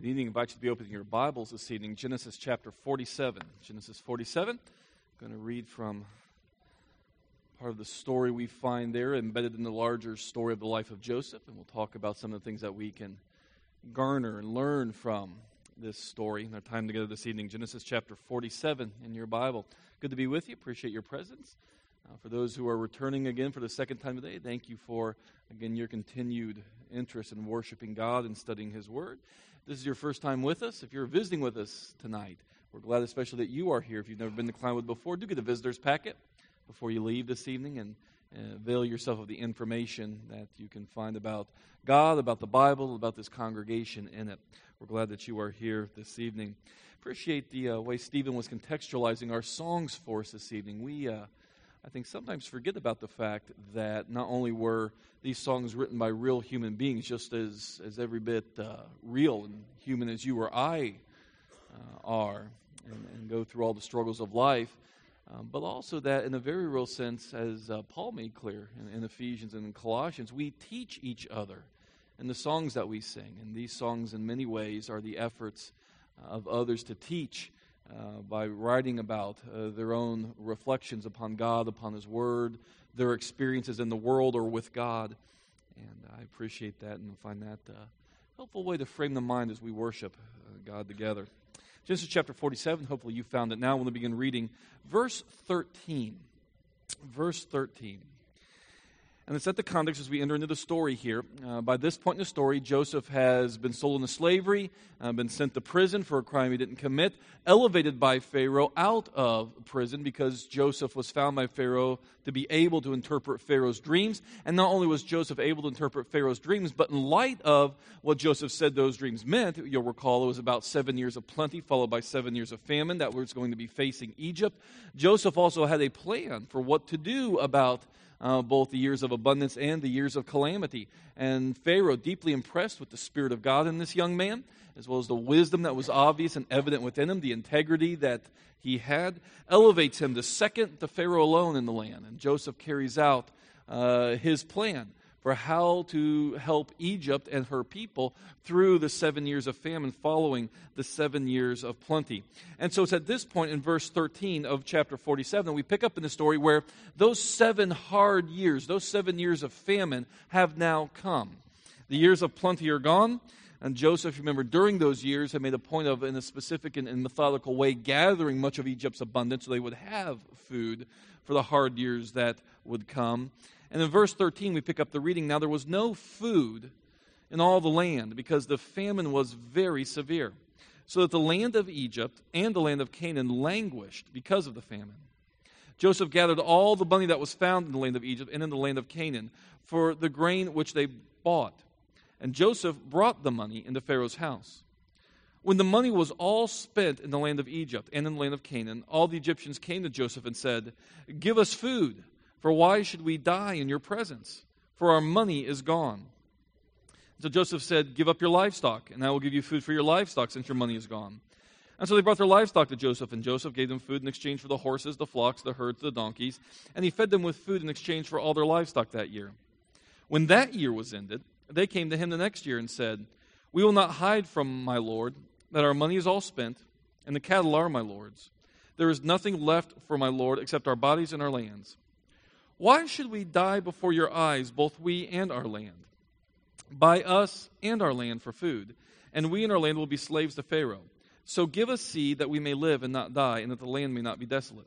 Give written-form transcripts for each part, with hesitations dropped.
Good evening. I invite you to be opening your Bibles this evening. Genesis chapter 47. Genesis 47. I'm going to read from part of the story we find there embedded in the larger story of the life of Joseph, and we'll talk about some of the things that we can garner and learn from this story in our time together this evening. Genesis chapter 47 in your Bible. Good to be with you. Appreciate your presence. For those who are returning again for the second time today, thank you for, again, your continued interest in worshiping God and studying His Word. If this is your first time with us, if you're visiting with us tonight, we're glad especially that you are here. If you've never been to Clinewood before, do get a visitor's packet before you leave this evening and avail yourself of the information that you can find about God, about the Bible, about this congregation in it. We're glad that you are here this evening. Appreciate the way Stephen was contextualizing our songs for us this evening. We I think sometimes forget about the fact that not only were these songs written by real human beings, just as every bit real and human as you or I are, and go through all the struggles of life, but also that in a very real sense, as Paul made clear in Ephesians and in Colossians, we teach each other in the songs that we sing. And these songs in many ways are the efforts of others to teach by writing about their own reflections upon God, upon His Word, their experiences in the world or with God. And I appreciate that and find that a helpful way to frame the mind as we worship God together. Genesis chapter 47, hopefully you found it now. We'll begin reading verse 13. Verse 13. And let's set the context as we enter into the story here. By this point in the story, Joseph has been sold into slavery, been sent to prison for a crime he didn't commit, elevated by Pharaoh out of prison because Joseph was found by Pharaoh to be able to interpret Pharaoh's dreams. And not only was Joseph able to interpret Pharaoh's dreams, but in light of what Joseph said those dreams meant, you'll recall it was about 7 years of plenty followed by 7 years of famine that was going to be facing Egypt. Joseph also had a plan for what to do about both the years of abundance and the years of calamity. And Pharaoh, deeply impressed with the Spirit of God in this young man, as well as the wisdom that was obvious and evident within him, the integrity that he had, elevates him to second to Pharaoh alone in the land. And Joseph carries out his plan for how to help Egypt and her people through the 7 years of famine following the 7 years of plenty. And so it's at this point in verse 13 of chapter 47 that we pick up in the story where those 7 hard years, those 7 years of famine have now come. The years of plenty are gone, and Joseph, remember, during those years had made a point of, in a specific and methodical way, gathering much of Egypt's abundance so they would have food for the hard years that would come. And in verse 13, we pick up the reading. Now there was no food in all the land because the famine was very severe, so that the land of Egypt and the land of Canaan languished because of the famine. Joseph gathered all the money that was found in the land of Egypt and in the land of Canaan for the grain which they bought. And Joseph brought the money into Pharaoh's house. When the money was all spent in the land of Egypt and in the land of Canaan, all the Egyptians came to Joseph and said, "Give us food. For why should we die in your presence? For our money is gone." So Joseph said, "Give up your livestock, and I will give you food for your livestock since your money is gone." And so they brought their livestock to Joseph, and Joseph gave them food in exchange for the horses, the flocks, the herds, the donkeys, and he fed them with food in exchange for all their livestock that year. When that year was ended, they came to him the next year and said, "We will not hide from my lord that our money is all spent, and the cattle are my lord's. There is nothing left for my lord except our bodies and our lands. Why should we die before your eyes, both we and our land? Buy us and our land for food, and we and our land will be slaves to Pharaoh. So give us seed that we may live and not die, and that the land may not be desolate."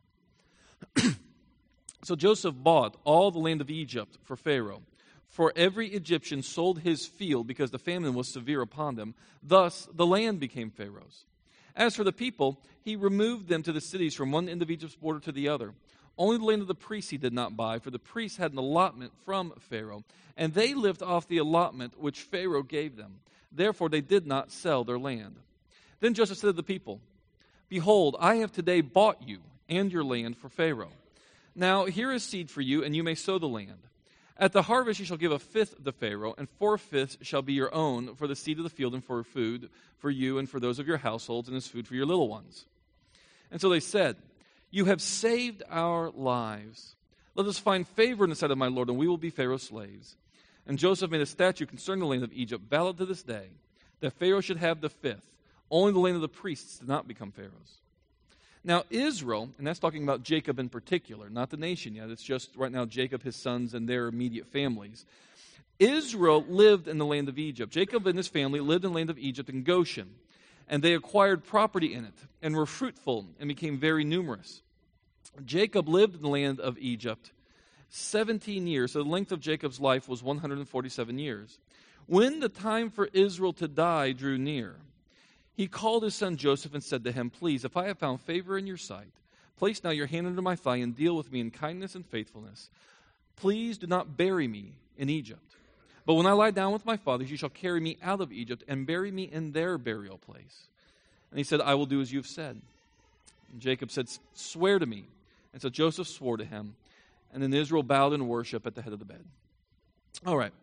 So Joseph bought all the land of Egypt for Pharaoh. For every Egyptian sold his field because the famine was severe upon them. Thus the land became Pharaoh's. As for the people, he removed them to the cities from one end of Egypt's border to the other. Only the land of the priests he did not buy, for the priests had an allotment from Pharaoh, and they lived off the allotment which Pharaoh gave them. Therefore they did not sell their land. Then Joseph said to the people, "Behold, I have today bought you and your land for Pharaoh. Now here is seed for you, and you may sow the land. At the harvest you shall give 1/5 to Pharaoh, and 4/5 shall be your own for the seed of the field and for food for you and for those of your households, and as food for your little ones." And so they said, "You have saved our lives. Let us find favor in the sight of my Lord, and we will be Pharaoh's slaves." And Joseph made a statute concerning the land of Egypt, valid to this day. that Pharaoh should have the fifth. Only the land of the priests did not become Pharaoh's. Now Israel, and that's talking about Jacob in particular, not the nation yet. It's just right now Jacob, his sons, and their immediate families. Israel lived in the land of Egypt. Jacob and his family lived in the land of Egypt in Goshen. And they acquired property in it and were fruitful and became very numerous. Jacob lived in the land of Egypt 17 years. So the length of Jacob's life was 147 years. When the time for Israel to die drew near, he called his son Joseph and said to him, "Please, if I have found favor in your sight, place now your hand under my thigh and deal with me in kindness and faithfulness. Please do not bury me in Egypt. But when I lie down with my fathers, you shall carry me out of Egypt and bury me in their burial place." And he said, "I will do as you have said." And Jacob said, "Swear to me." And so Joseph swore to him. And then Israel bowed in worship at the head of the bed. All right.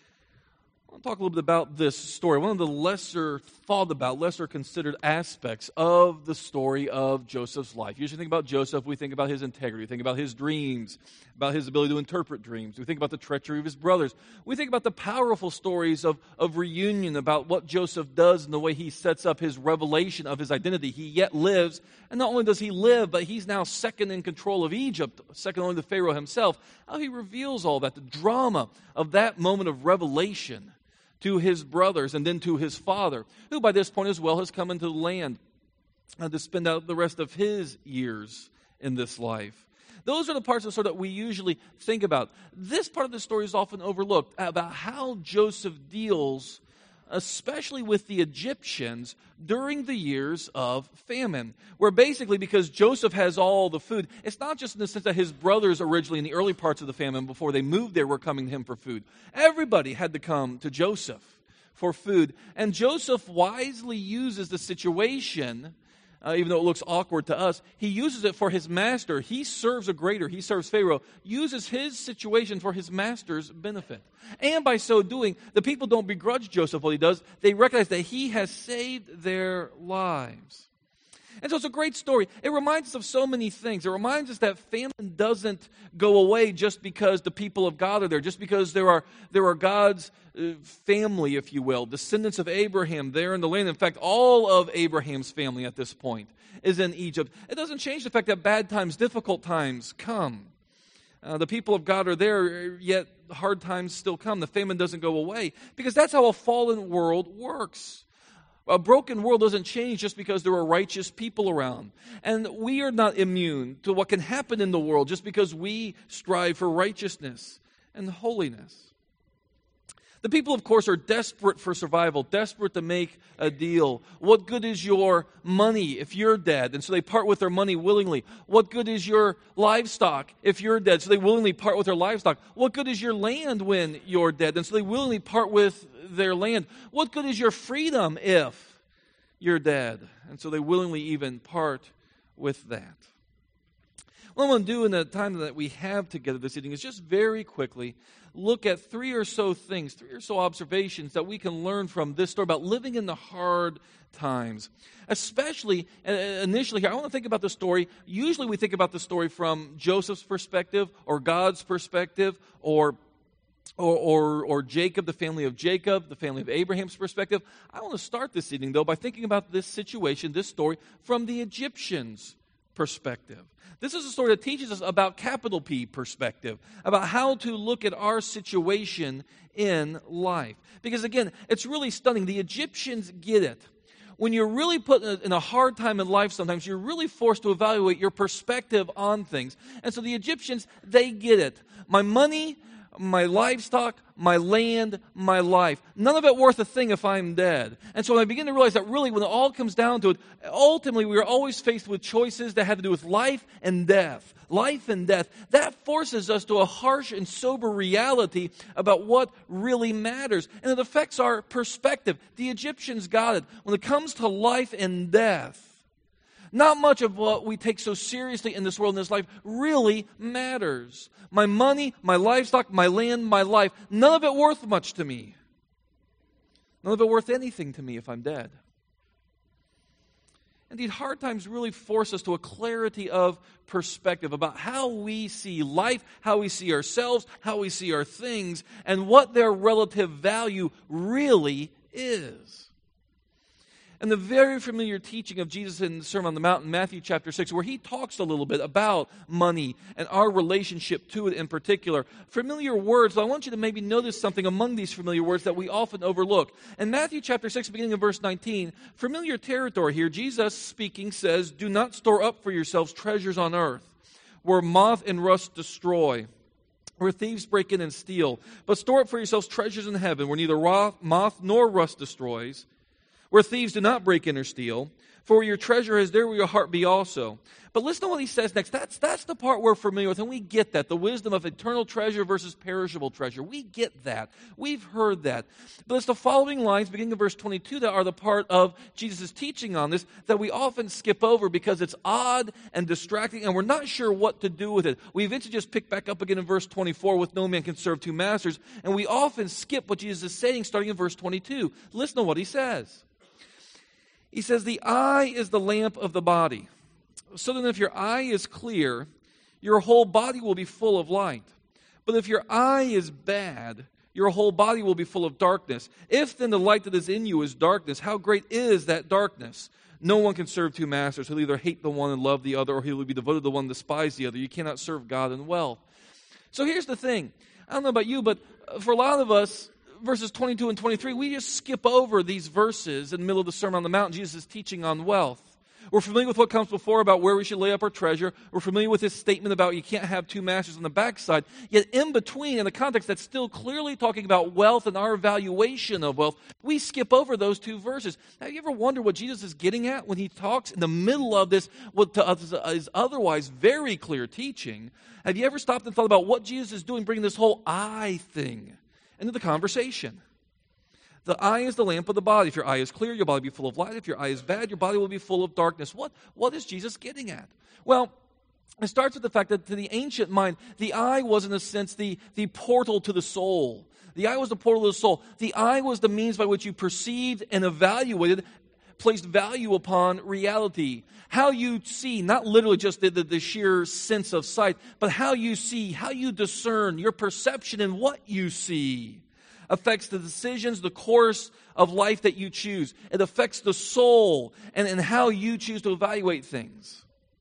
I want to talk a little bit about this story. One of the lesser thought about, lesser considered aspects of the story of Joseph's life. Usually think about Joseph, we think about his integrity, we think about his dreams, about his ability to interpret dreams. We think about the treachery of his brothers. We think about the powerful stories of reunion, about what Joseph does and the way he sets up his revelation of his identity. He yet lives, and not only does he live, but he's now second in control of Egypt, second only to Pharaoh himself. How he reveals all that, the drama of that moment of revelation to his brothers and then to his father, who by this point as well has come into the land to spend out the rest of his years in this life. Those are the parts of the story that we usually think about. This part of the story is often overlooked, about how Joseph deals especially with the Egyptians during the years of famine, where basically because Joseph has all the food, it's not just in the sense that his brothers originally in the early parts of the famine before they moved there were coming to him for food. Everybody had to come to Joseph for food, and Joseph wisely uses the situation, even though it looks awkward to us, he uses it for his master. He serves a greater, he serves Pharaoh, uses his situation for his master's benefit. And by so doing, the people don't begrudge Joseph what he does. They recognize that he has saved their lives. And so it's a great story. It reminds us of so many things. It reminds us that famine doesn't go away just because the people of God are there, just because there are God's family, if you will, descendants of Abraham there in the land. In fact, all of Abraham's family at this point is in Egypt. It doesn't change the fact that bad times, difficult times come. The people of God are there, yet hard times still come. The famine doesn't go away because that's how a fallen world works. A broken world doesn't change just because there are righteous people around. And we are not immune to what can happen in the world just because we strive for righteousness and holiness. The people, of course, are desperate for survival, desperate to make a deal. What good is your money if you're dead? And so they part with their money willingly. What good is your livestock if you're dead? So they willingly part with their livestock. What good is your land when you're dead? And so they willingly part with their land. What good is your freedom if you're dead? And so they willingly even part with that. What I want to do in the time that we have together this evening is just very quickly look at three or so observations that we can learn from this story about living in the hard times. Especially, initially here, I want to think about the story. Usually we think about the story from Joseph's perspective or God's perspective or Jacob, the family of Abraham's perspective. I want to start this evening, though, by thinking about this situation, this story, from the Egyptians' perspective. This is a story that teaches us about capital P perspective, about how to look at our situation in life. Because again, it's really stunning. The Egyptians get it. When you're really put in a hard time in life sometimes, you're really forced to evaluate your perspective on things. And so the Egyptians, they get it. My money, my livestock, my land, my life. None of it worth a thing if I'm dead. And so when I begin to realize that really when it all comes down to it, ultimately we are always faced with choices that have to do with life and death. Life and death. That forces us to a harsh and sober reality about what really matters. And it affects our perspective. The Egyptians got it. When it comes to life and death, not much of what we take so seriously in this world, in this life, really matters. My money, my livestock, my land, my life, none of it worth much to me. None of it worth anything to me if I'm dead. Indeed, hard times really force us to a clarity of perspective about how we see life, how we see ourselves, how we see our things, and what their relative value really is. And the very familiar teaching of Jesus in the Sermon on the Mount in Matthew chapter 6, where he talks a little bit about money and our relationship to it in particular. Familiar words, I want you to maybe notice something among these familiar words that we often overlook. In Matthew chapter 6, beginning of verse 19, familiar territory here, Jesus speaking says, "Do not store up for yourselves treasures on earth, where moth and rust destroy, where thieves break in and steal. But store up for yourselves treasures in heaven, where neither moth nor rust destroys, where thieves do not break in or steal. For where your treasure is, there will your heart be also." But listen to what he says next. That's the part we're familiar with, and we get that. The wisdom of eternal treasure versus perishable treasure. We get that. We've heard that. But it's the following lines, beginning of verse 22, that are the part of Jesus' teaching on this that we often skip over because it's odd and distracting, and we're not sure what to do with it. We eventually just pick back up again in verse 24 with "No man can serve two masters," and we often skip what Jesus is saying starting in verse 22. Listen to what he says. He says, "The eye is the lamp of the body. So then if your eye is clear, your whole body will be full of light. But if your eye is bad, your whole body will be full of darkness. If then the light that is in you is darkness, how great is that darkness? No one can serve two masters. He'll either hate the one and love the other, or he will be devoted to the one and despise the other. You cannot serve God and wealth." So here's the thing. I don't know about you, but for a lot of us, verses 22 and 23, we just skip over these verses in the middle of the Sermon on the Mount. Jesus is teaching on wealth. We're familiar with what comes before about where we should lay up our treasure. We're familiar with his statement about you can't have two masters on the backside. Yet in between, in the context that's still clearly talking about wealth and our evaluation of wealth, we skip over those two verses. Now, you ever wonder what Jesus is getting at when he talks in the middle of this, what to us is otherwise very clear teaching? Have you ever stopped and thought about what Jesus is doing, bringing this whole eye thing into the conversation? The eye is the lamp of the body. If your eye is clear, your body will be full of light. If your eye is bad, your body will be full of darkness. What is Jesus getting at? Well, it starts with the fact that to the ancient mind, the eye was, in a sense, the portal to the soul. The eye was the portal to the soul. The eye was the means by which you perceived and evaluated, placed value upon reality. How you see, not literally just the sheer sense of sight, but how you see, how you discern, your perception and what you see affects the decisions, the course of life that you choose. It affects the soul and how you choose to evaluate things.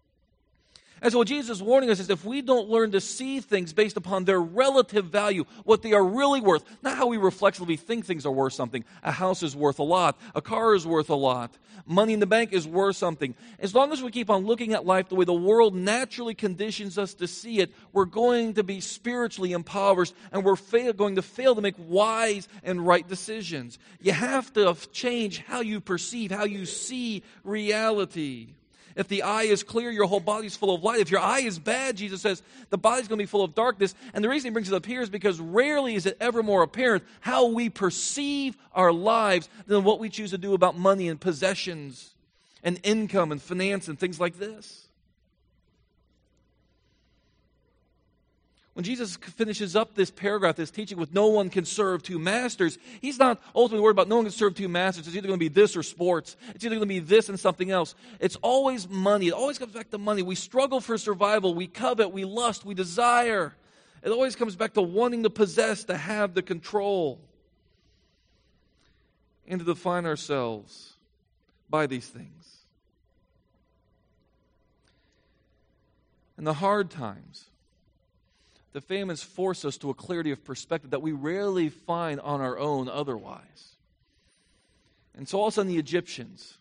And so what Jesus is warning us is if we don't learn to see things based upon their relative value, what they are really worth, not how we reflexively think things are worth something. A house is worth a lot. A car is worth a lot. Money in the bank is worth something. As long as we keep on looking at life the way the world naturally conditions us to see it, we're going to be spiritually impoverished, and we're going to fail to make wise and right decisions. You have to change how you perceive, how you see reality. If the eye is clear, your whole body's full of light. If your eye is bad, Jesus says, the body's going to be full of darkness. And the reason he brings it up here is because rarely is it ever more apparent how we perceive our lives than what we choose to do about money and possessions and income and finance and things like this. When Jesus finishes up this paragraph, this teaching with "no one can serve two masters," he's not ultimately worried about no one can serve two masters. It's either going to be this or sports. It's either going to be this and something else. It's always money. It always comes back to money. We struggle for survival. We covet. We lust. We desire. It always comes back to wanting to possess, to have the control, and to define ourselves by these things. In the hard times, the famines force us to a clarity of perspective that we rarely find on our own otherwise. And so all of a sudden the Egyptians,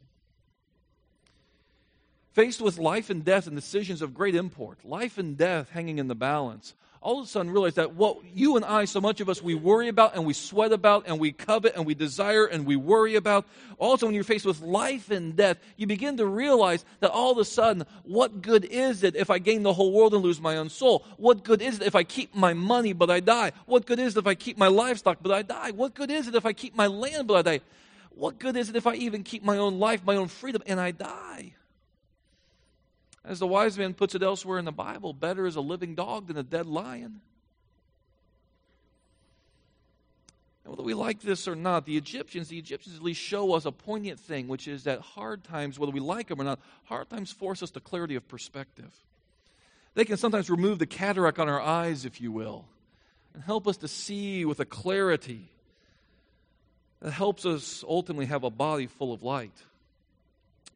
faced with life and death and decisions of great import, life and death hanging in the balance, all of a sudden realize that what you and I, so much of us, we worry about and we sweat about and we covet and we desire and we worry about. Also, when you're faced with life and death, you begin to realize that all of a sudden, what good is it if I gain the whole world and lose my own soul? What good is it if I keep my money but I die? What good is it if I keep my livestock but I die? What good is it if I keep my land but I die? What good is it if I even keep my own life, my own freedom, and I die? As the wise man puts it elsewhere in the Bible, better is a living dog than a dead lion. And whether we like this or not, the Egyptians at least show us a poignant thing, which is that hard times, whether we like them or not, hard times force us to clarity of perspective. They can sometimes remove the cataract on our eyes, if you will, and help us to see with a clarity that helps us ultimately have a body full of light.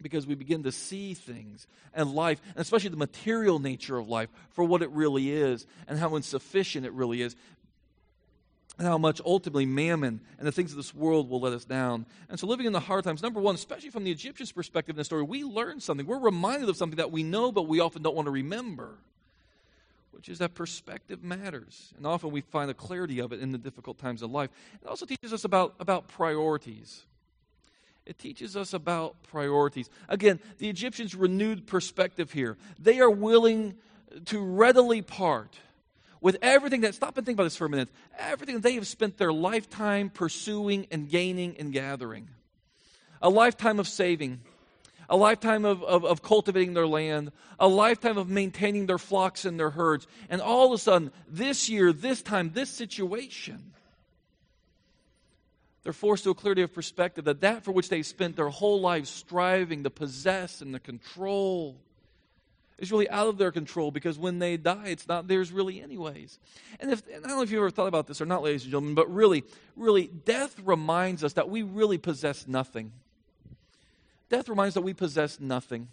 because we begin to see things and life, and especially the material nature of life, for what it really is and how insufficient it really is, and how much ultimately mammon and the things of this world will let us down. And so living in the hard times, number one, especially from the Egyptians' perspective in the story, we learn something. We're reminded of something that we know, but we often don't want to remember, which is that perspective matters. And often we find a clarity of it in the difficult times of life. It also teaches us about priorities. It teaches us about priorities. Again, the Egyptians' renewed perspective here. They are willing to readily part with everything that, stop and think about this for a minute, everything that they have spent their lifetime pursuing and gaining and gathering. A lifetime of saving, a lifetime of cultivating their land, a lifetime of maintaining their flocks and their herds. And all of a sudden, this year, this time, this situation, they're forced to a clarity of perspective that for which they spent their whole lives striving to possess and to control is really out of their control, because when they die, it's not theirs really anyways. And I don't know if you've ever thought about this or not, ladies and gentlemen, but really, death reminds us that we really possess nothing. Death reminds us that we possess nothing.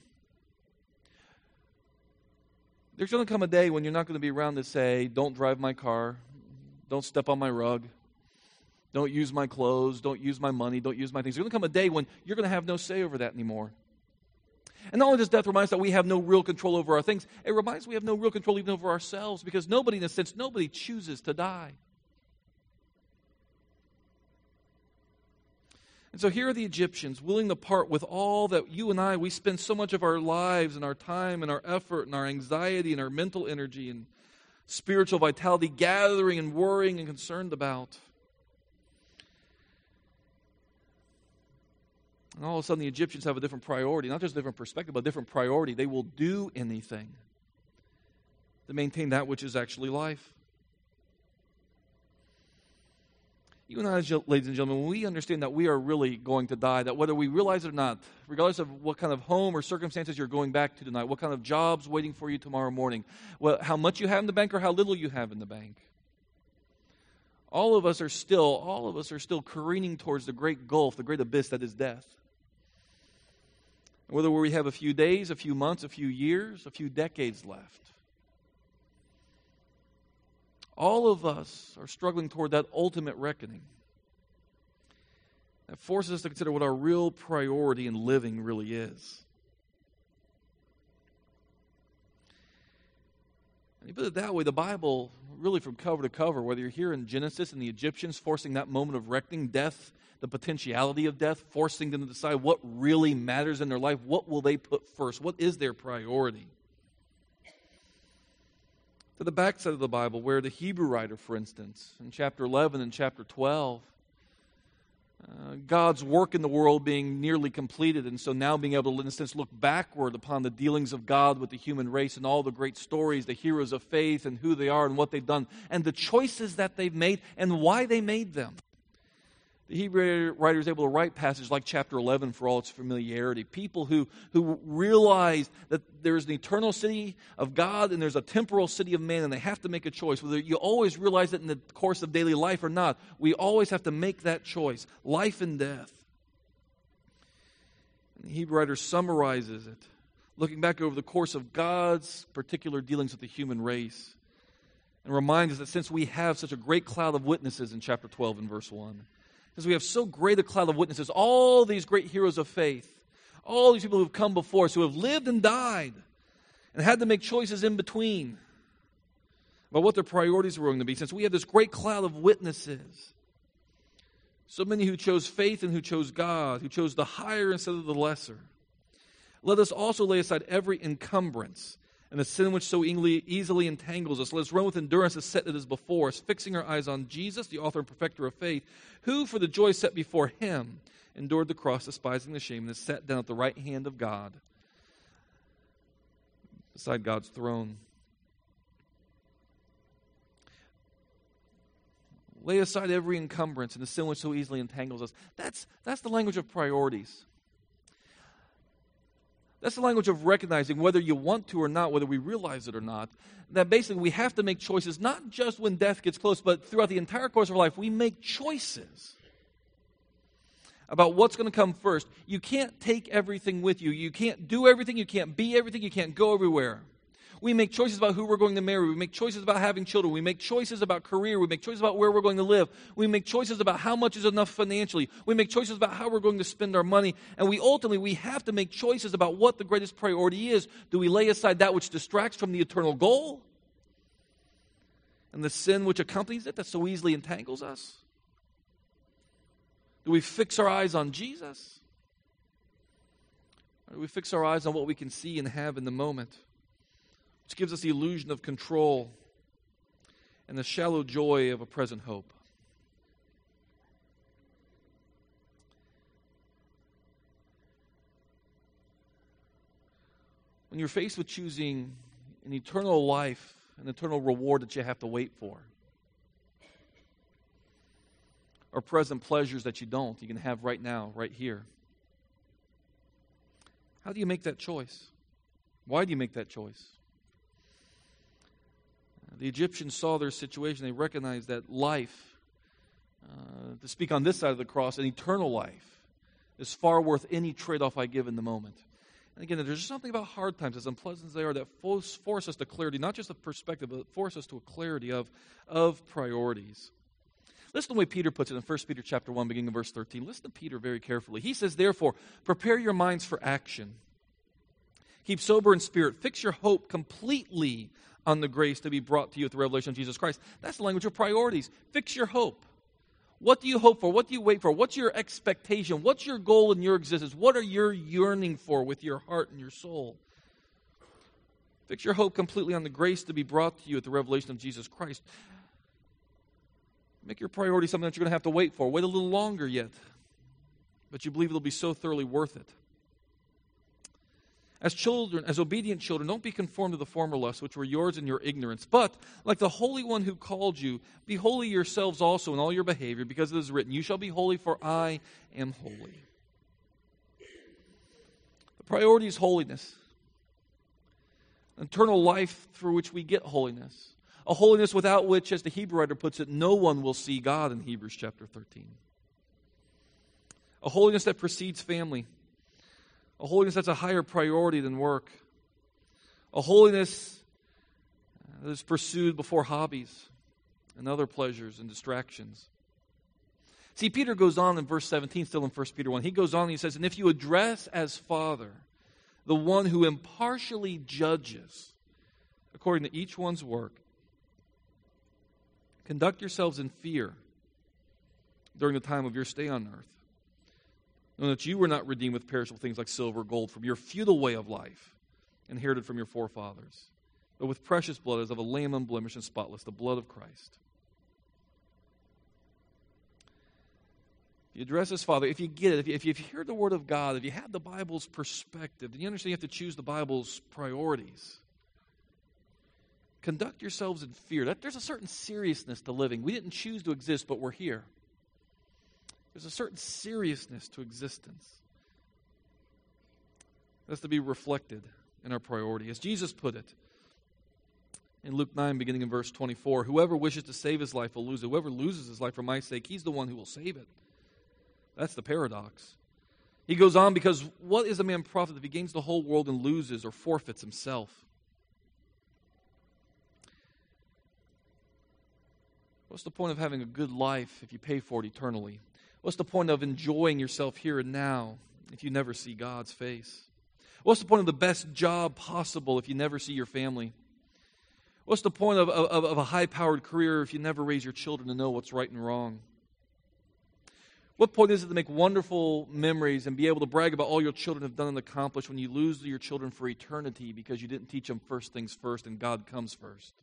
There's going to come a day when you're not going to be around to say, don't drive my car, don't step on my rug, don't use my clothes, don't use my money, don't use my things. There's going to come a day when you're going to have no say over that anymore. And not only does death remind us that we have no real control over our things, it reminds us we have no real control even over ourselves, because nobody, in a sense, nobody chooses to die. And so here are the Egyptians willing to part with all that you and I, we spend so much of our lives and our time and our effort and our anxiety and our mental energy and spiritual vitality gathering and worrying and concerned about. And all of a sudden the Egyptians have a different priority, not just a different perspective, but a different priority. They will do anything to maintain that which is actually life. You and I, ladies and gentlemen, when we understand that we are really going to die, that whether we realize it or not, regardless of what kind of home or circumstances you're going back to tonight, what kind of job's waiting for you tomorrow morning, how much you have in the bank or how little you have in the bank, all of us are still careening towards the great gulf, the great abyss that is death. Whether we have a few days, a few months, a few years, a few decades left, all of us are struggling toward that ultimate reckoning that forces us to consider what our real priority in living really is. And you put it that way, the Bible, really from cover to cover, whether you're here in Genesis and the Egyptians forcing that moment of reckoning, death, the potentiality of death, forcing them to decide what really matters in their life, what will they put first, what is their priority. To the backside of the Bible, where the Hebrew writer, for instance, in chapter 11 and chapter 12, God's work in the world being nearly completed, and so now being able to, in a sense, look backward upon the dealings of God with the human race and all the great stories, the heroes of faith and who they are and what they've done, and the choices that they've made and why they made them. The Hebrew writer is able to write passages like chapter 11 for all its familiarity. People who realize that there's an eternal city of God and there's a temporal city of man, and they have to make a choice. Whether you always realize it in the course of daily life or not, we always have to make that choice, life and death. And the Hebrew writer summarizes it, looking back over the course of God's particular dealings with the human race, and reminds us that since we have such a great cloud of witnesses in chapter 12 and verse 1, because we have so great a cloud of witnesses, all these great heroes of faith, all these people who have come before us, who have lived and died, and had to make choices in between about what their priorities were going to be. Since we have this great cloud of witnesses, so many who chose faith and who chose God, who chose the higher instead of the lesser, let us also lay aside every encumbrance and the sin which so easily entangles us. Let us run with endurance the set that is before us, fixing our eyes on Jesus, the author and perfecter of faith, who, for the joy set before him, endured the cross, despising the shame, and is sat down at the right hand of God, beside God's throne. Lay aside every encumbrance and the sin which so easily entangles us. That's the language of priorities. That's the language of recognizing, whether you want to or not, whether we realize it or not, that basically we have to make choices, not just when death gets close, but throughout the entire course of our life, we make choices about what's going to come first, you can't take everything with you. You can't do everything. You can't be everything. You can't go everywhere. We make choices about who we're going to marry. We make choices about having children. We make choices about career. We make choices about where we're going to live. We make choices about how much is enough financially. We make choices about how we're going to spend our money. And we have to make choices about what the greatest priority is. Do we lay aside that which distracts from the eternal goal and the sin which accompanies it that so easily entangles us? Do we fix our eyes on Jesus? Or do we fix our eyes on what we can see and have in the moment, which gives us the illusion of control and the shallow joy of a present hope? When you're faced with choosing an eternal life, an eternal reward that you have to wait for, or present pleasures that you can have right now, right here, how do you make that choice? Why do you make that choice? The Egyptians saw their situation. They recognized that life, to speak on this side of the cross, an eternal life, is far worth any trade-off I give in the moment. And again, there's something about hard times, as unpleasant as they are, that force us to clarity, not just of perspective, but force us to a clarity of priorities. Listen to the way Peter puts it in 1 Peter chapter 1, beginning in verse 13. Listen to Peter very carefully. He says, therefore, prepare your minds for action. Keep sober in spirit. Fix your hope completely on the grace to be brought to you at the revelation of Jesus Christ. That's the language of priorities. Fix your hope. What do you hope for? What do you wait for? What's your expectation? What's your goal in your existence? What are you yearning for with your heart and your soul? Fix your hope completely on the grace to be brought to you at the revelation of Jesus Christ. Make your priority something that you're going to have to wait for. Wait a little longer yet. But you believe it'll be so thoroughly worth it. As children, as obedient children, don't be conformed to the former lusts which were yours in your ignorance. But, like the Holy One who called you, be holy yourselves also in all your behavior, because it is written, you shall be holy, for I am holy. The priority is holiness. Eternal life through which we get holiness. A holiness without which, as the Hebrew writer puts it, no one will see God in Hebrews chapter 13. A holiness that precedes family. A holiness that's a higher priority than work. A holiness that is pursued before hobbies and other pleasures and distractions. See, Peter goes on in verse 17, still in 1 Peter 1. He goes on and he says, and if you address as Father the one who impartially judges according to each one's work, conduct yourselves in fear during the time of your stay on earth, knowing that you were not redeemed with perishable things like silver or gold from your futile way of life, inherited from your forefathers, but with precious blood as of a lamb unblemished and spotless, the blood of Christ. If you address as Father, if you get it, if you hear the Word of God, if you have the Bible's perspective, then you understand you have to choose the Bible's priorities. Conduct yourselves in fear. There's a certain seriousness to living. We didn't choose to exist, but we're here. There's a certain seriousness to existence that's to be reflected in our priority. As Jesus put it in Luke 9, beginning in verse 24, whoever wishes to save his life will lose it. Whoever loses his life for my sake, he's the one who will save it. That's the paradox. He goes on, because what is a man profit if he gains the whole world and loses or forfeits himself? What's the point of having a good life if you pay for it eternally? What's the point of enjoying yourself here and now if you never see God's face? What's the point of the best job possible if you never see your family? What's the point of a high-powered career if you never raise your children to know what's right and wrong? What point is it to make wonderful memories and be able to brag about all your children have done and accomplished when you lose your children for eternity because you didn't teach them first things first and God comes first?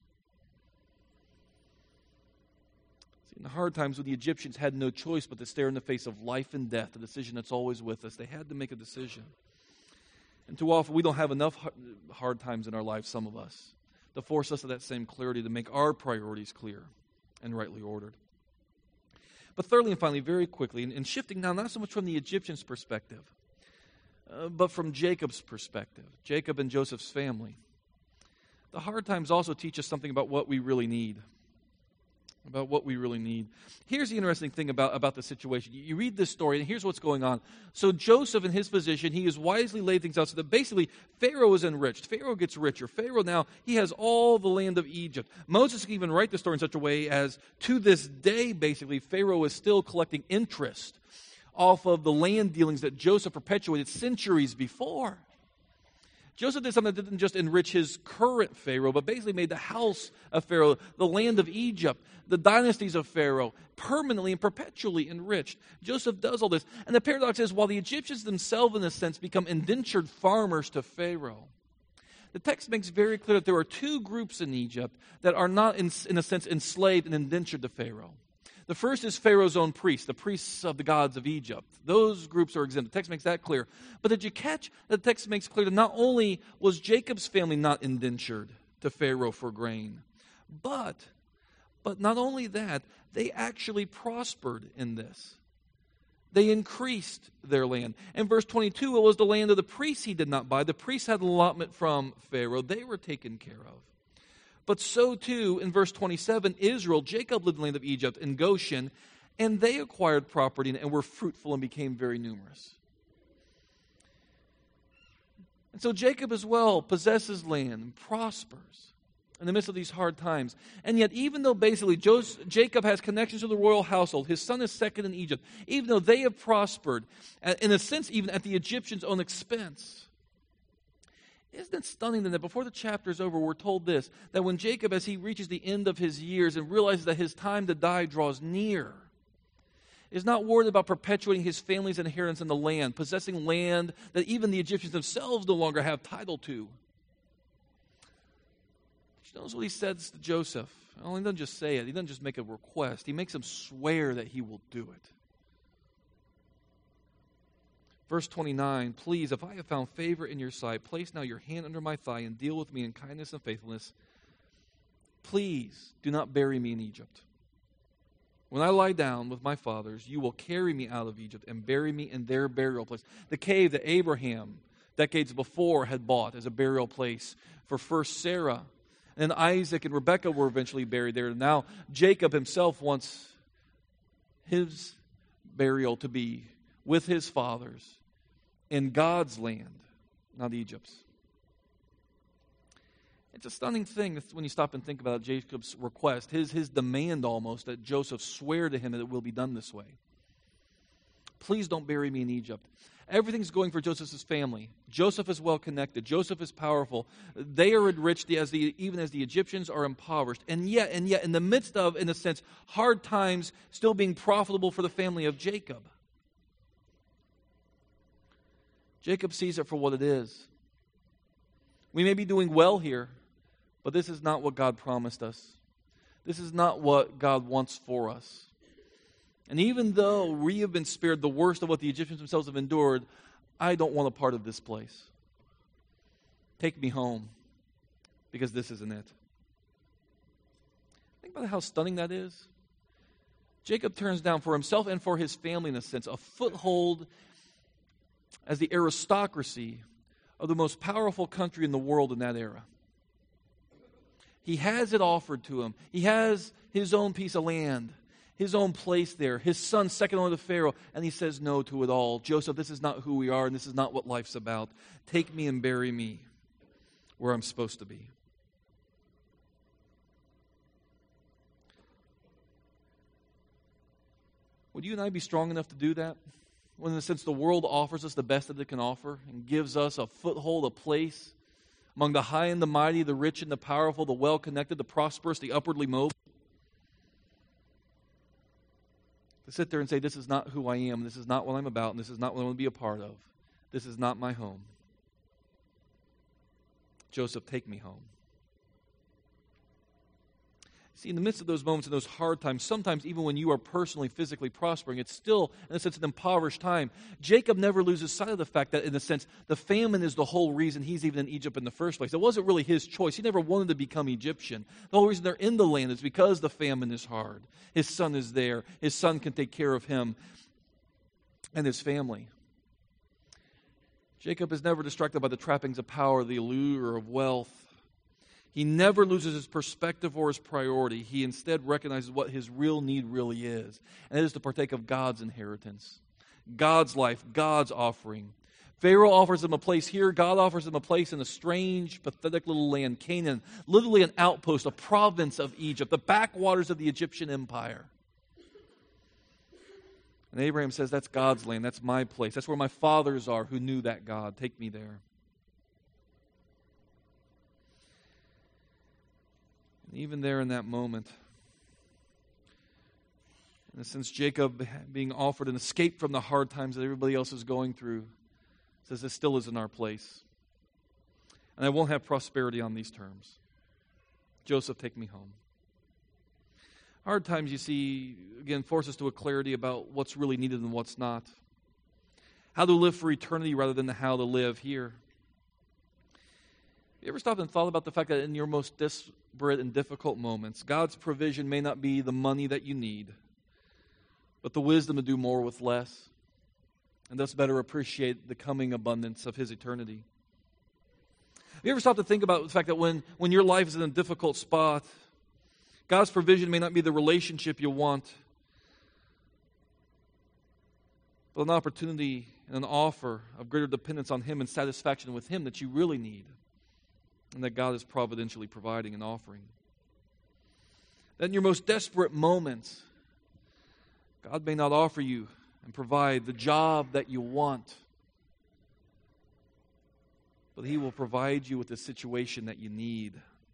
In the hard times when the Egyptians had no choice but to stare in the face of life and death, the decision that's always with us, they had to make a decision. And too often we don't have enough hard times in our lives, some of us, to force us to that same clarity to make our priorities clear and rightly ordered. But thirdly and finally, very quickly, and shifting now not so much from the Egyptians' perspective, but from Jacob's perspective, Jacob and Joseph's family. The hard times also teach us something about what we really need. about what we really need. Here's the interesting thing about the situation. You read this story, and here's what's going on. So Joseph, in his position, he has wisely laid things out so that basically Pharaoh is enriched. Pharaoh gets richer. Pharaoh now, he has all the land of Egypt. Moses can even write the story in such a way as, to this day, basically, Pharaoh is still collecting interest off of the land dealings that Joseph perpetuated centuries before. Joseph did something that didn't just enrich his current Pharaoh, but basically made the house of Pharaoh, the land of Egypt, the dynasties of Pharaoh, permanently and perpetually enriched. Joseph does all this. And the paradox is, while the Egyptians themselves, in a sense, become indentured farmers to Pharaoh, the text makes very clear that there are two groups in Egypt that are not, in a sense, enslaved and indentured to Pharaoh. The first is Pharaoh's own priests, the priests of the gods of Egypt. Those groups are exempt. The text makes that clear. But did you catch that the text makes clear that not only was Jacob's family not indentured to Pharaoh for grain, but not only that, they actually prospered in this. They increased their land. In verse 22, it was the land of the priests he did not buy. The priests had an allotment from Pharaoh. They were taken care of. But so too, in verse 27, Israel, Jacob lived in the land of Egypt in Goshen, and they acquired property and were fruitful and became very numerous. And so Jacob as well possesses land and prospers in the midst of these hard times. And yet, even though basically Jacob has connections to the royal household, his son is second in Egypt, even though they have prospered, in a sense even at the Egyptians' own expense, isn't it stunning then that before the chapter is over, we're told this, that when Jacob, as he reaches the end of his years and realizes that his time to die draws near, is not worried about perpetuating his family's inheritance in the land, possessing land that even the Egyptians themselves no longer have title to. Notice what he says to Joseph. Well, he doesn't just say it. He doesn't just make a request. He makes him swear that he will do it. Verse 29, please, if I have found favor in your sight, place now your hand under my thigh and deal with me in kindness and faithfulness. Please do not bury me in Egypt. When I lie down with my fathers, you will carry me out of Egypt and bury me in their burial place. The cave that Abraham, decades before, had bought as a burial place for first Sarah. And Isaac and Rebekah were eventually buried there. Now Jacob himself wants his burial to be with his fathers in God's land, not Egypt's. It's a stunning thing when you stop and think about Jacob's request, his demand almost that Joseph swear to him that it will be done this way. Please don't bury me in Egypt. Everything's going for Joseph's family. Joseph is well connected. Joseph is powerful. They are enriched even as the Egyptians are impoverished. And yet, in the midst of, in a sense, hard times, still being profitable for the family of Jacob. Jacob sees it for what it is. We may be doing well here, but this is not what God promised us. This is not what God wants for us. And even though we have been spared the worst of what the Egyptians themselves have endured, I don't want a part of this place. Take me home, because this isn't it. Think about how stunning that is. Jacob turns down for himself and for his family, in a sense, a foothold as the aristocracy of the most powerful country in the world in that era. He has it offered to him. He has his own piece of land, his own place there, his son second only to Pharaoh, and he says no to it all. Joseph, this is not who we are, and this is not what life's about. Take me and bury me where I'm supposed to be. Would you and I be strong enough to do that? When, in a sense, the world offers us the best that it can offer and gives us a foothold, a place among the high and the mighty, the rich and the powerful, the well-connected, the prosperous, the upwardly mobile. To sit there and say, this is not who I am, this is not what I'm about, and this is not what I want to be a part of. This is not my home. Joseph, take me home. See, in the midst of those moments and those hard times, sometimes even when you are personally, physically prospering, it's still, in a sense, an impoverished time. Jacob never loses sight of the fact that, in a sense, the famine is the whole reason he's even in Egypt in the first place. It wasn't really his choice. He never wanted to become Egyptian. The whole reason they're in the land is because the famine is hard. His son is there. His son can take care of him and his family. Jacob is never distracted by the trappings of power, the allure of wealth. He never loses his perspective or his priority. He instead recognizes what his real need really is, and it is to partake of God's inheritance, God's life, God's offering. Pharaoh offers him a place here. God offers him a place in a strange, pathetic little land, Canaan, literally an outpost, a province of Egypt, the backwaters of the Egyptian empire. And Abraham says, that's God's land, that's my place. That's where my fathers are who knew that God. Take me there. And even there in that moment, in a sense, Jacob being offered an escape from the hard times that everybody else is going through, says this still isn't our place. And I won't have prosperity on these terms. Joseph, take me home. Hard times, you see, again, force us to a clarity about what's really needed and what's not. How to live for eternity rather than how to live here. You ever stopped and thought about the fact that in your most desperate and difficult moments, God's provision may not be the money that you need, but the wisdom to do more with less, and thus better appreciate the coming abundance of His eternity? Have you ever stopped to think about the fact that when your life is in a difficult spot, God's provision may not be the relationship you want, but an opportunity and an offer of greater dependence on Him and satisfaction with Him that you really need, and that God is providentially providing and offering. That in your most desperate moments, God may not offer you and provide the job that you want, but He will provide you with the situation that you need.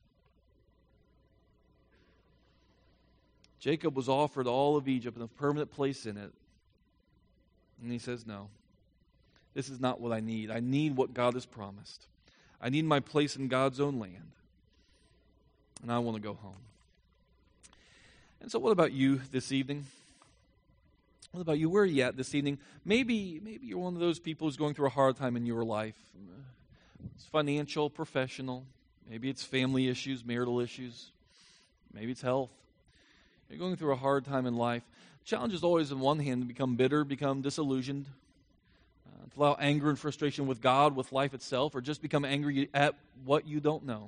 Jacob was offered all of Egypt and a permanent place in it. And he says, no, this is not what I need. I need what God has promised. I need my place in God's own land. And I want to go home. And so what about you this evening? What about you? Where are you at this evening? Maybe you're one of those people who's going through a hard time in your life. It's financial, professional. Maybe it's family issues, marital issues. Maybe it's health. You're going through a hard time in life. The challenge is always, on one hand, to become bitter, become disillusioned, to allow anger and frustration with God, with life itself, or just become angry at what you don't know.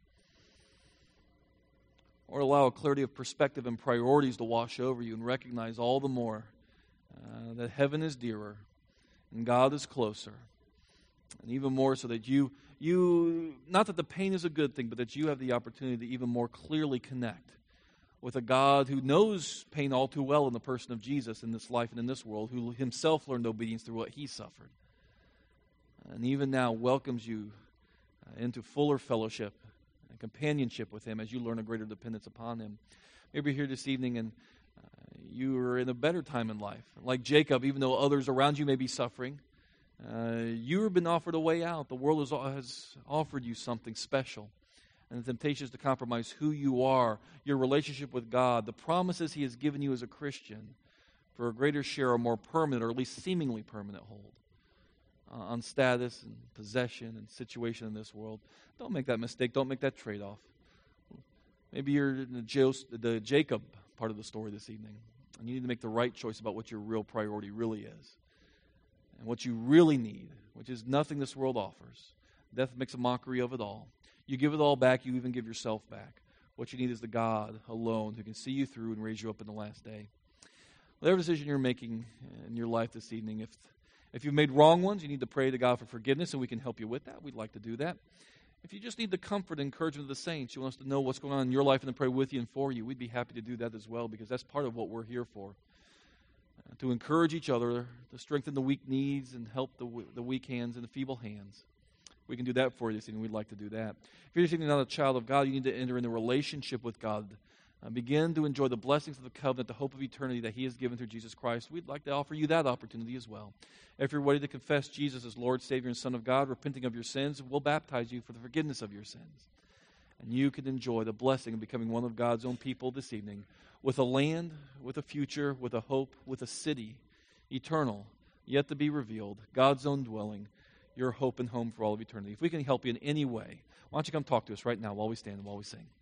Or allow a clarity of perspective and priorities to wash over you and recognize all the more that heaven is dearer and God is closer. And even more so that you, not that the pain is a good thing, but that you have the opportunity to even more clearly connect with a God who knows pain all too well in the person of Jesus in this life and in this world, who Himself learned obedience through what He suffered. And even now welcomes you into fuller fellowship and companionship with Him as you learn a greater dependence upon Him. Maybe you're here this evening and you are in a better time in life. Like Jacob, even though others around you may be suffering, you have been offered a way out. The world has offered you something special. And the temptation is to compromise who you are, your relationship with God, the promises He has given you as a Christian for a greater share, a more permanent, or at least seemingly permanent hold on status and possession and situation in this world. Don't make that mistake. Don't make that trade-off. Maybe you're in the Jacob part of the story this evening, and you need to make the right choice about what your real priority really is and what you really need, which is nothing this world offers. Death makes a mockery of it all. You give it all back, you even give yourself back. What you need is the God alone who can see you through and raise you up in the last day. Whatever decision you're making in your life this evening, if you've made wrong ones, you need to pray to God for forgiveness, and we can help you with that. We'd like to do that. If you just need the comfort and encouragement of the saints, you want us to know what's going on in your life and to pray with you and for you, we'd be happy to do that as well, because that's part of what we're here for. To encourage each other, to strengthen the weak knees and help the weak hands and the feeble hands. We can do that for you this evening. We'd like to do that. If you're not a child of God, you need to enter into a relationship with God. Begin to enjoy the blessings of the covenant, the hope of eternity that He has given through Jesus Christ. We'd like to offer you that opportunity as well. If you're ready to confess Jesus as Lord, Savior, and Son of God, repenting of your sins, we'll baptize you for the forgiveness of your sins. And you can enjoy the blessing of becoming one of God's own people this evening, with a land, with a future, with a hope, with a city, eternal, yet to be revealed, God's own dwelling, your hope and home for all of eternity. If we can help you in any way, why don't you come talk to us right now while we stand and while we sing.